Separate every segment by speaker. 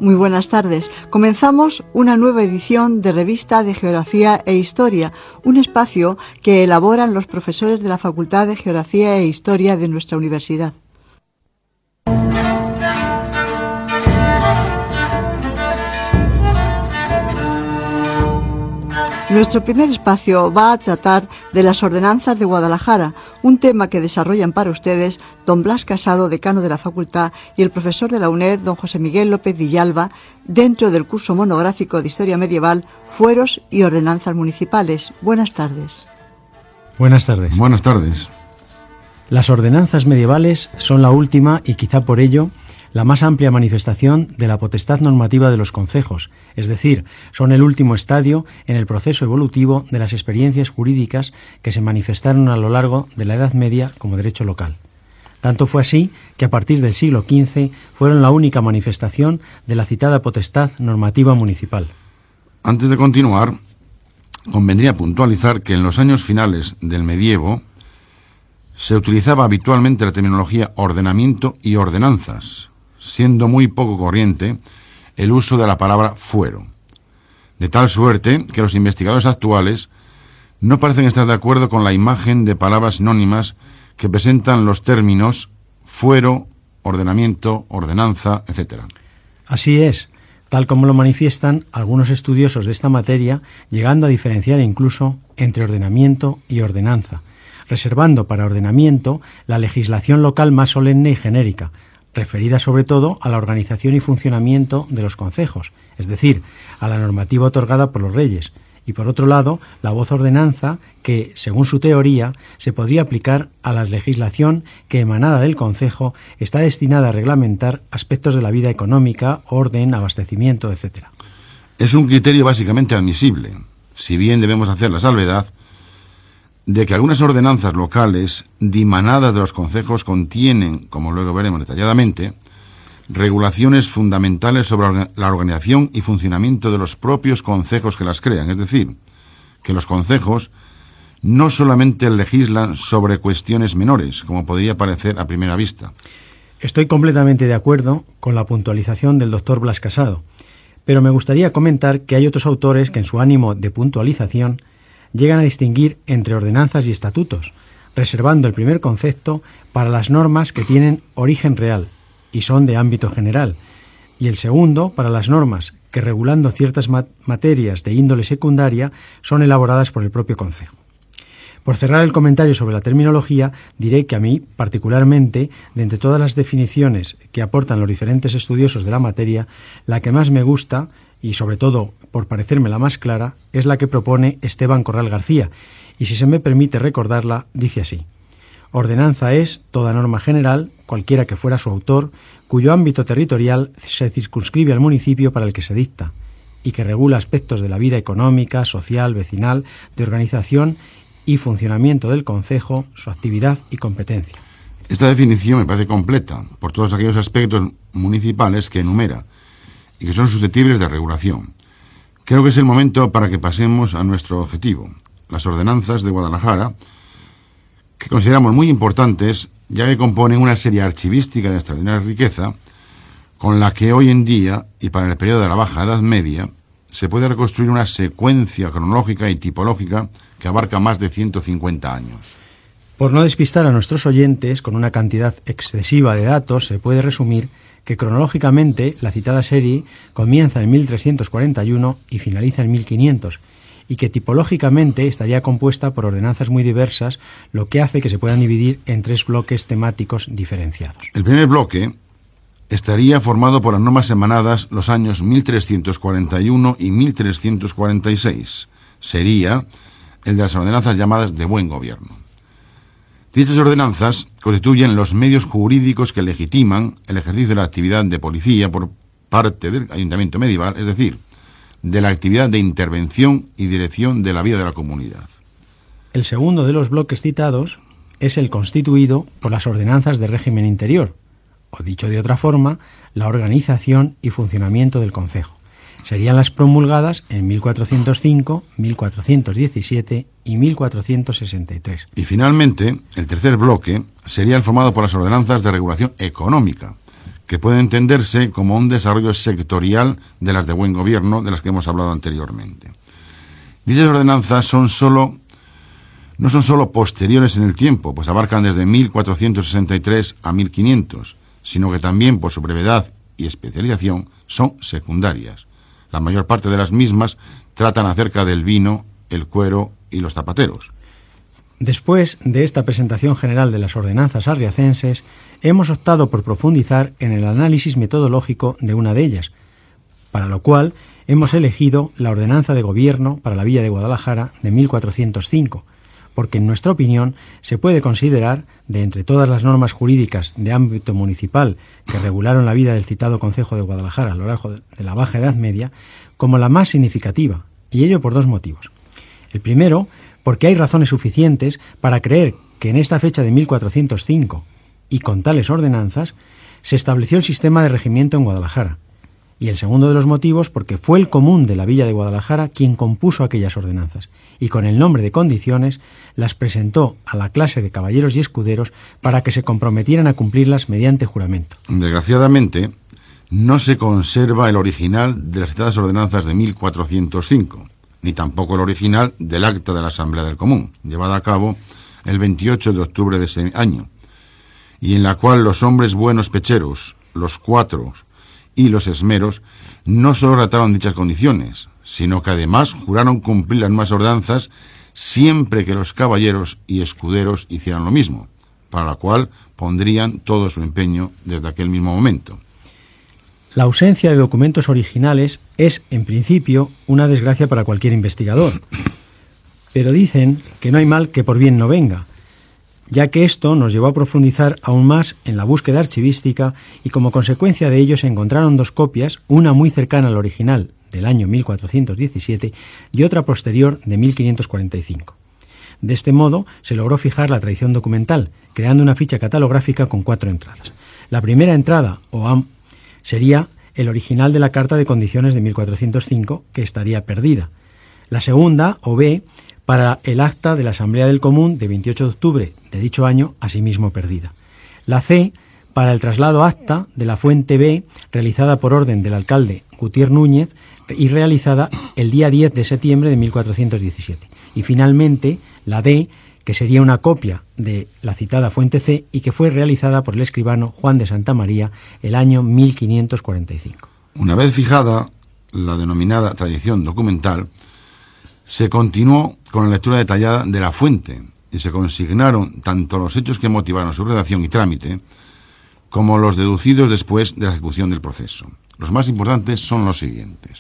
Speaker 1: Muy buenas tardes. Comenzamos una nueva edición de Revista de Geografía e Historia, un espacio que elaboran los profesores de la Facultad de Geografía e Historia de nuestra universidad. Nuestro primer espacio va a tratar de las ordenanzas de Guadalajara, un tema que desarrollan para ustedes don Blas Casado, decano de la facultad, y el profesor de la UNED, don José Miguel López Villalba, dentro del curso monográfico de Historia Medieval, Fueros y Ordenanzas Municipales. Buenas tardes.
Speaker 2: Buenas tardes.
Speaker 3: Buenas tardes.
Speaker 2: Las ordenanzas medievales son la última y quizá por ello la más amplia manifestación de la potestad normativa de los concejos, es decir, son el último estadio en el proceso evolutivo de las experiencias jurídicas que se manifestaron a lo largo de la Edad Media como derecho local. Tanto fue así que a partir del siglo XV fueron la única manifestación de la citada potestad normativa municipal.
Speaker 3: Antes de continuar, convendría puntualizar que en los años finales del medievo se utilizaba habitualmente la terminología ordenamiento y ordenanzas, siendo muy poco corriente el uso de la palabra fuero, de tal suerte que los investigadores actuales no parecen estar de acuerdo con la imagen de palabras sinónimas que presentan los términos fuero, ordenamiento, ordenanza, etc.
Speaker 2: Así es, tal como lo manifiestan algunos estudiosos de esta materia, llegando a diferenciar incluso entre ordenamiento y ordenanza, reservando para ordenamiento la legislación local más solemne y genérica, referida sobre todo a la organización y funcionamiento de los concejos, es decir, a la normativa otorgada por los reyes, y por otro lado, la voz ordenanza que, según su teoría, se podría aplicar a la legislación que, emanada del concejo, está destinada a reglamentar aspectos de la vida económica, orden, abastecimiento, etc.
Speaker 3: Es un criterio básicamente admisible, si bien debemos hacer la salvedad de que algunas ordenanzas locales dimanadas de los concejos contienen, como luego veremos detalladamente, regulaciones fundamentales sobre la organización y funcionamiento de los propios concejos que las crean, es decir, que los concejos no solamente legislan sobre cuestiones menores, como podría parecer a primera vista.
Speaker 2: Estoy completamente de acuerdo con la puntualización del doctor Blas Casado, pero me gustaría comentar que hay otros autores que en su ánimo de puntualización llegan a distinguir entre ordenanzas y estatutos, reservando el primer concepto para las normas que tienen origen real y son de ámbito general, y el segundo para las normas que, regulando ciertas materias de índole secundaria, son elaboradas por el propio concejo. Por cerrar el comentario sobre la terminología, diré que a mí, particularmente, de entre todas las definiciones que aportan los diferentes estudiosos de la materia, la que más me gusta, y sobre todo por parecerme la más clara, es la que propone Esteban Corral García, y si se me permite recordarla, dice así: ordenanza es toda norma general, cualquiera que fuera su autor, cuyo ámbito territorial se circunscribe al municipio para el que se dicta, y que regula aspectos de la vida económica, social, vecinal, de organización y funcionamiento del concejo, su actividad y competencia.
Speaker 3: Esta definición me parece completa por todos aquellos aspectos municipales que enumera y que son susceptibles de regulación. Creo que es el momento para que pasemos a nuestro objetivo, las ordenanzas de Guadalajara, que consideramos muy importantes, ya que componen una serie archivística de extraordinaria riqueza, con la que hoy en día, y para el periodo de la Baja Edad Media, se puede reconstruir una secuencia cronológica y tipológica que abarca más de 150 años.
Speaker 2: Por no despistar a nuestros oyentes con una cantidad excesiva de datos, se puede resumir que cronológicamente la citada serie comienza en 1341 y finaliza en 1500, y que tipológicamente estaría compuesta por ordenanzas muy diversas, lo que hace que se puedan dividir en tres bloques temáticos diferenciados. El
Speaker 3: primer bloque estaría formado por las normas emanadas los años 1341 y 1346. Sería el de las ordenanzas llamadas de buen gobierno. Dichas ordenanzas constituyen los medios jurídicos que legitiman el ejercicio de la actividad de policía por parte del ayuntamiento medieval, es decir, de la actividad de intervención y dirección de la vida de la comunidad.
Speaker 2: El segundo de los bloques citados es el constituido por las ordenanzas de régimen interior, o dicho de otra forma, la organización y funcionamiento del concejo. Serían las promulgadas en 1405, 1417 y 1463.
Speaker 3: Y finalmente, el tercer bloque sería el formado por las ordenanzas de regulación económica, que puede entenderse como un desarrollo sectorial de las de buen gobierno de las que hemos hablado anteriormente. Dichas ordenanzas no son solo posteriores en el tiempo, pues abarcan desde 1463 a 1500, sino que también por su brevedad y especialización son secundarias. La mayor parte de las mismas tratan acerca del vino, el cuero y los zapateros.
Speaker 2: Después de esta presentación general de las ordenanzas arriacenses, hemos optado por profundizar en el análisis metodológico de una de ellas, para lo cual hemos elegido la Ordenanza de Gobierno para la Villa de Guadalajara de 1405, porque en nuestra opinión se puede considerar, de entre todas las normas jurídicas de ámbito municipal que regularon la vida del citado Concejo de Guadalajara a lo largo de la Baja Edad Media, como la más significativa, y ello por dos motivos. El primero, porque hay razones suficientes para creer que en esta fecha de 1405 y con tales ordenanzas se estableció el sistema de regimiento en Guadalajara. Y el segundo de los motivos, porque fue el común de la Villa de Guadalajara quien compuso aquellas ordenanzas y con el nombre de condiciones las presentó a la clase de caballeros y escuderos para que se comprometieran a cumplirlas mediante juramento.
Speaker 3: Desgraciadamente, no se conserva el original de las citadas ordenanzas de 1405, ni tampoco el original del acta de la Asamblea del Común, llevada a cabo el 28 de octubre de ese año, y en la cual los hombres buenos pecheros, los cuatros y los esmeros no solo trataron dichas condiciones, sino que además juraron cumplir las nuevas ordenanzas siempre que los caballeros y escuderos hicieran lo mismo, para la cual pondrían todo su empeño desde aquel mismo momento.
Speaker 2: La ausencia de documentos originales es, en principio, una desgracia para cualquier investigador, pero dicen que no hay mal que por bien no venga, ya que esto nos llevó a profundizar aún más en la búsqueda archivística y como consecuencia de ello se encontraron dos copias, una muy cercana al original del año 1417 y otra posterior de 1545. De este modo se logró fijar la tradición documental, creando una ficha catalográfica con 4 entradas. La primera entrada, o AM, sería el original de la Carta de Condiciones de 1405, que estaría perdida. La segunda, o B, para el acta de la Asamblea del Común de 28 de octubre de dicho año, asimismo perdida. La C, para el traslado acta de la fuente B, realizada por orden del alcalde Gutiérrez Núñez y realizada el día 10 de septiembre de 1417. Y finalmente, la D, que sería una copia de la citada fuente C y que fue realizada por el escribano Juan de Santa María el año 1545.
Speaker 3: Una vez fijada la denominada tradición documental, se continuó con la lectura detallada de la fuente y se consignaron tanto los hechos que motivaron su redacción y trámite como los deducidos después de la ejecución del proceso. Los más importantes son los siguientes: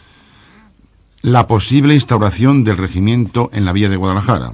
Speaker 3: la posible instauración del regimiento en la Villa de Guadalajara.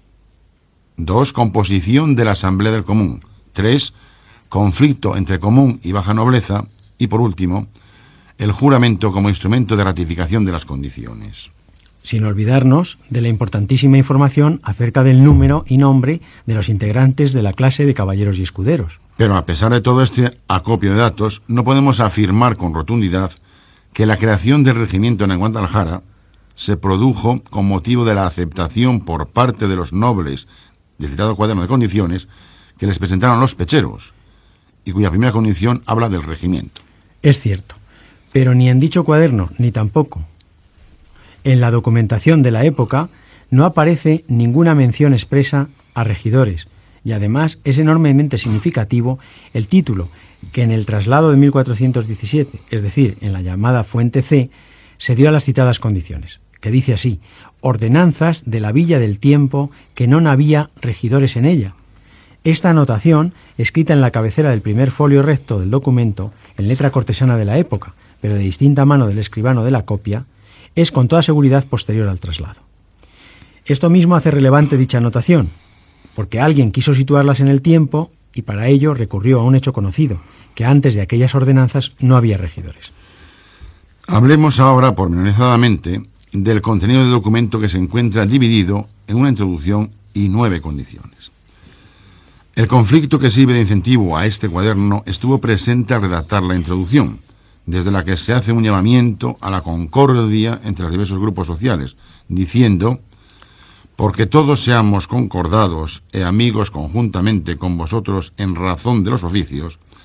Speaker 3: 2. Composición de la Asamblea del Común. 3. Conflicto entre común y baja nobleza. Y por último, el juramento como instrumento de ratificación de las condiciones.
Speaker 2: Sin olvidarnos de la importantísima información acerca del número y nombre de los integrantes de la clase de caballeros y escuderos.
Speaker 3: Pero a pesar de todo este acopio de datos, no podemos afirmar con rotundidad que la creación del regimiento en Guadalajara se produjo con motivo de la aceptación por parte de los nobles del citado cuaderno de condiciones que les presentaron los pecheros, y cuya primera condición habla del regimiento.
Speaker 2: Es cierto, pero ni en dicho cuaderno, ni tampoco en la documentación de la época no aparece ninguna mención expresa a regidores, y además es enormemente significativo el título que en el traslado de 1417, es decir, en la llamada Fuente C, se dio a las citadas condiciones, que dice así: ordenanzas de la Villa del Tiempo que non había regidores en ella. Esta anotación, escrita en la cabecera del primer folio recto del documento, en letra cortesana de la época, pero de distinta mano del escribano de la copia, es con toda seguridad posterior al traslado. Esto mismo hace relevante dicha anotación, porque alguien quiso situarlas en el tiempo y para ello recurrió a un hecho conocido, que antes de aquellas ordenanzas no había regidores.
Speaker 3: Hablemos ahora pormenorizadamente del contenido del documento, que se encuentra dividido en una introducción y 9 condiciones. El conflicto que sirve de incentivo a este cuaderno estuvo presente al redactar la introducción, desde la que se hace un llamamiento a la concordia entre los diversos grupos sociales, diciendo: porque todos seamos concordados e amigos conjuntamente con vosotros en razón de los oficios,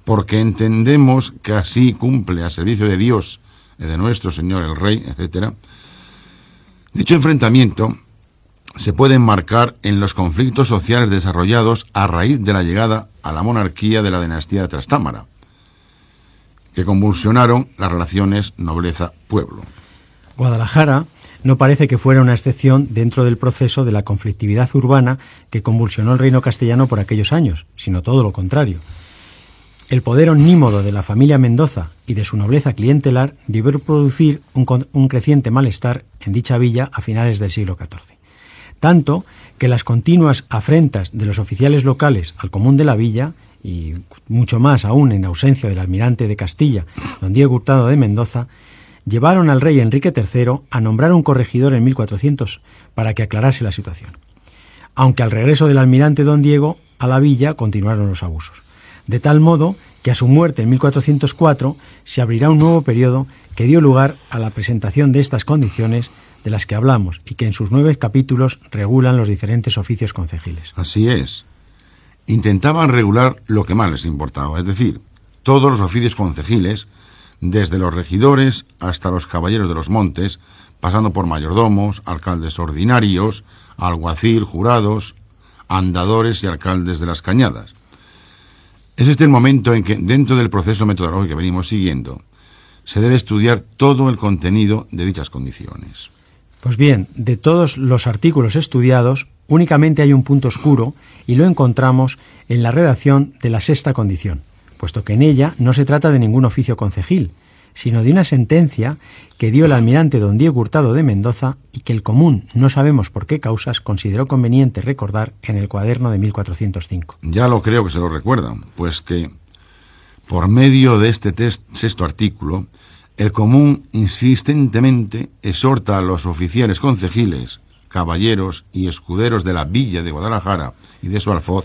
Speaker 3: porque entendemos que así cumple a servicio de Dios y de nuestro Señor el Rey, etc. Dicho enfrentamiento se puede enmarcar en los conflictos sociales desarrollados a raíz de la llegada a la monarquía de la dinastía de Trastámara, que convulsionaron las relaciones nobleza-pueblo.
Speaker 2: Guadalajara no parece que fuera una excepción dentro del proceso de la conflictividad urbana que convulsionó el reino castellano por aquellos años, sino todo lo contrario. El poder omnímodo de la familia Mendoza y de su nobleza clientelar debió producir un creciente malestar en dicha villa a finales del siglo XIV. Tanto que las continuas afrentas de los oficiales locales al común de la villa, y mucho más aún en ausencia del almirante de Castilla, don Diego Hurtado de Mendoza, llevaron al rey Enrique III a nombrar un corregidor en 1400 para que aclarase la situación. Aunque al regreso del almirante don Diego a la villa continuaron los abusos. De tal modo que a su muerte en 1404 se abrirá un nuevo periodo que dio lugar a la presentación de estas condiciones de las que hablamos y que en sus 9 capítulos regulan los diferentes oficios concejiles.
Speaker 3: Así es. Intentaban regular lo que más les importaba, es decir, todos los oficios concejiles, desde los regidores hasta los caballeros de los montes, pasando por mayordomos, alcaldes ordinarios, alguacil, jurados, andadores y alcaldes de las cañadas. Es este el momento en que, dentro del proceso metodológico que venimos siguiendo, se debe estudiar todo el contenido de dichas condiciones.
Speaker 2: Pues bien, de todos los artículos estudiados, únicamente hay un punto oscuro y lo encontramos en la redacción de la 6ª condición, puesto que en ella no se trata de ningún oficio concejil, sino de una sentencia que dio el almirante don Diego Hurtado de Mendoza y que el común, no sabemos por qué causas, consideró conveniente recordar en el cuaderno de 1405.
Speaker 3: Ya lo creo que se lo recuerdan, pues que, por medio de este 6º artículo, el común insistentemente exhorta a los oficiales concejiles, caballeros y escuderos de la villa de Guadalajara y de su alfoz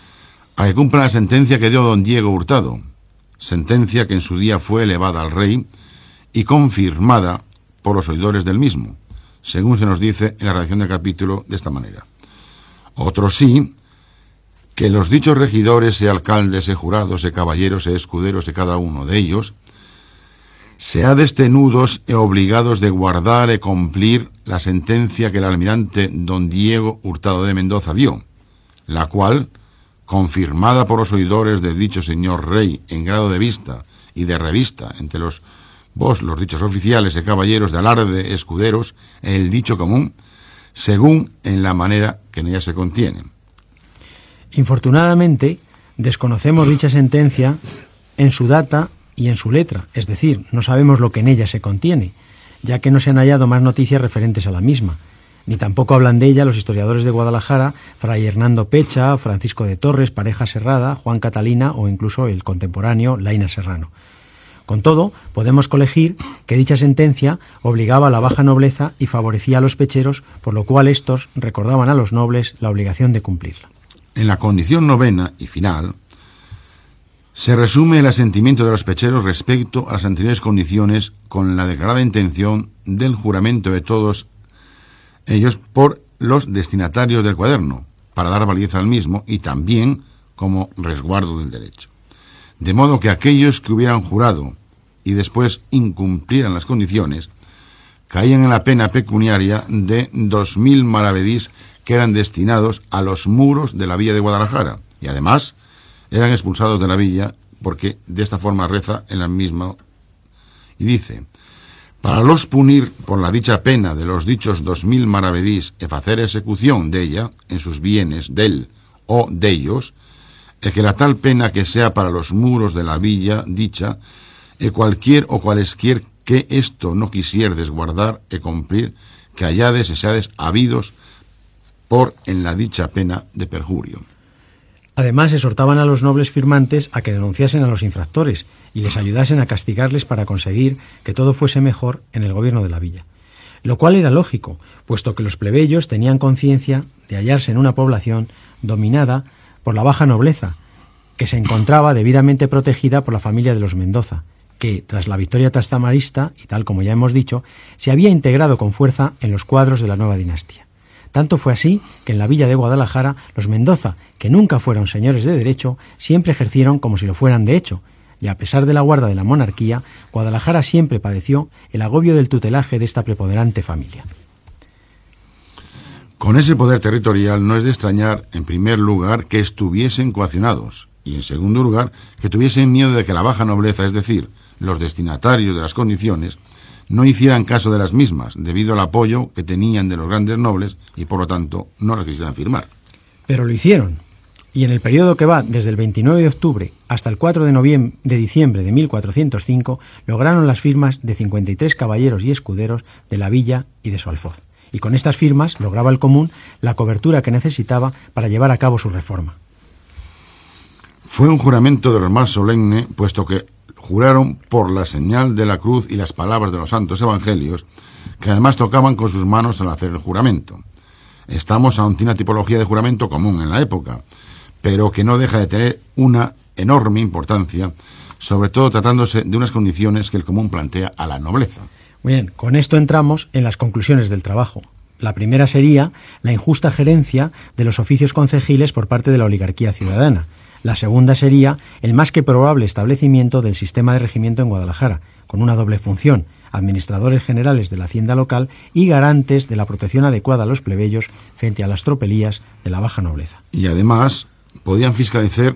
Speaker 3: a que cumplan la sentencia que dio don Diego Hurtado, sentencia que en su día fue elevada al rey y confirmada por los oidores del mismo, según se nos dice en la redacción del capítulo de esta manera. Otro sí, que los dichos regidores y alcaldes y jurados y caballeros y escuderos de cada uno de ellos se ha destenudos e obligados de guardar e cumplir la sentencia que el almirante don Diego Hurtado de Mendoza dio, la cual, confirmada por los oidores de dicho señor rey en grado de vista y de revista entre los dichos oficiales y caballeros de alarde escuderos, el dicho común, según en la manera que en ella se contiene.
Speaker 2: Infortunadamente, desconocemos dicha sentencia en su data y en su letra, es decir, no sabemos lo que en ella se contiene, ya que no se han hallado más noticias referentes a la misma, ni tampoco hablan de ella los historiadores de Guadalajara, Fray Hernando Pecha, Francisco de Torres, Pareja Serrada, Juan Catalina o incluso el contemporáneo Laina Serrano. Con todo, podemos colegir que dicha sentencia obligaba a la baja nobleza y favorecía a los pecheros, por lo cual estos recordaban a los nobles la obligación de cumplirla.
Speaker 3: En la condición 9ª y final, se resume el asentimiento de los pecheros respecto a las anteriores condiciones con la declarada intención del juramento de todos ellos por los destinatarios del cuaderno, para dar validez al mismo y también como resguardo del derecho. De modo que aquellos que hubieran jurado y después incumplieran las condiciones, caían en la pena pecuniaria de 2000 maravedís que eran destinados a los muros de la villa de Guadalajara, y además eran expulsados de la villa, porque de esta forma reza en la misma, y dice: para los punir por la dicha pena de los dichos 2000 maravedís e facer ejecución de ella en sus bienes del o de ellos, e que la tal pena que sea para los muros de la villa dicha, e cualquier o cualesquier que esto no quisierdes guardar e cumplir, que hallades e seades habidos por en la dicha pena de perjurio.
Speaker 2: Además, exhortaban a los nobles firmantes a que denunciasen a los infractores y les ayudasen a castigarles para conseguir que todo fuese mejor en el gobierno de la villa. Lo cual era lógico, puesto que los plebeyos tenían conciencia de hallarse en una población dominada por la baja nobleza, que se encontraba debidamente protegida por la familia de los Mendoza, que, tras la victoria trastamarista, y tal como ya hemos dicho, se había integrado con fuerza en los cuadros de la nueva dinastía. Tanto fue así que en la villa de Guadalajara los Mendoza, que nunca fueron señores de derecho, siempre ejercieron como si lo fueran de hecho, y a pesar de la guarda de la monarquía, Guadalajara siempre padeció el agobio del tutelaje de esta preponderante familia.
Speaker 3: Con ese poder territorial no es de extrañar, en primer lugar, que estuviesen coaccionados, y en segundo lugar, que tuviesen miedo de que la baja nobleza, es decir, los destinatarios de las condiciones, no hicieran caso de las mismas, debido al apoyo que tenían de los grandes nobles y, por lo tanto, no las quisieran firmar.
Speaker 2: Pero lo hicieron, y en el periodo que va desde el 29 de octubre hasta el 4 de diciembre de 1405, lograron las firmas de 53 caballeros y escuderos de la villa y de su alfoz. Y con estas firmas lograba el común la cobertura que necesitaba para llevar a cabo su reforma.
Speaker 3: Fue un juramento de los más solemne, puesto que juraron por la señal de la cruz y las palabras de los santos evangelios, que además tocaban con sus manos al hacer el juramento. Estamos ante una tipología de juramento común en la época, pero que no deja de tener una enorme importancia, sobre todo tratándose de unas condiciones que el común plantea a la nobleza.
Speaker 2: Muy bien, con esto entramos en las conclusiones del trabajo. La primera sería la injusta gerencia de los oficios concejiles por parte de la oligarquía ciudadana. La segunda sería el más que probable establecimiento del sistema de regimiento en Guadalajara, con una doble función: administradores generales de la hacienda local y garantes de la protección adecuada a los plebeyos frente a las tropelías de la baja nobleza.
Speaker 3: Y además podían fiscalizar,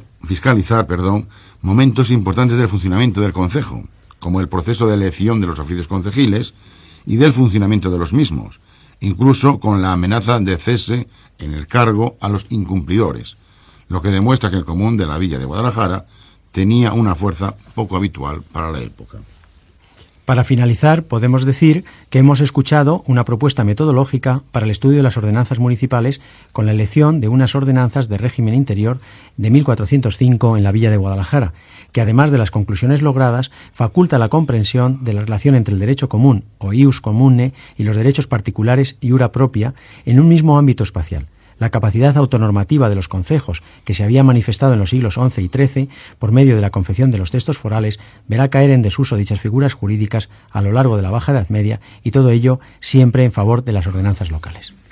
Speaker 3: momentos importantes del funcionamiento del concejo, como el proceso de elección de los oficios concejiles y del funcionamiento de los mismos, incluso con la amenaza de cese en el cargo a los incumplidores, lo que demuestra que el común de la villa de Guadalajara tenía una fuerza poco habitual para la época.
Speaker 2: Para finalizar, podemos decir que hemos escuchado una propuesta metodológica para el estudio de las ordenanzas municipales con la elección de unas ordenanzas de régimen interior de 1405 en la villa de Guadalajara, que además de las conclusiones logradas, faculta la comprensión de la relación entre el derecho común o ius commune y los derechos particulares iura propria en un mismo ámbito espacial. La capacidad autonormativa de los concejos, que se había manifestado en los siglos XI y XIII por medio de la confección de los textos forales, verá caer en desuso dichas figuras jurídicas a lo largo de la Baja Edad Media, y todo ello siempre en favor de las ordenanzas locales.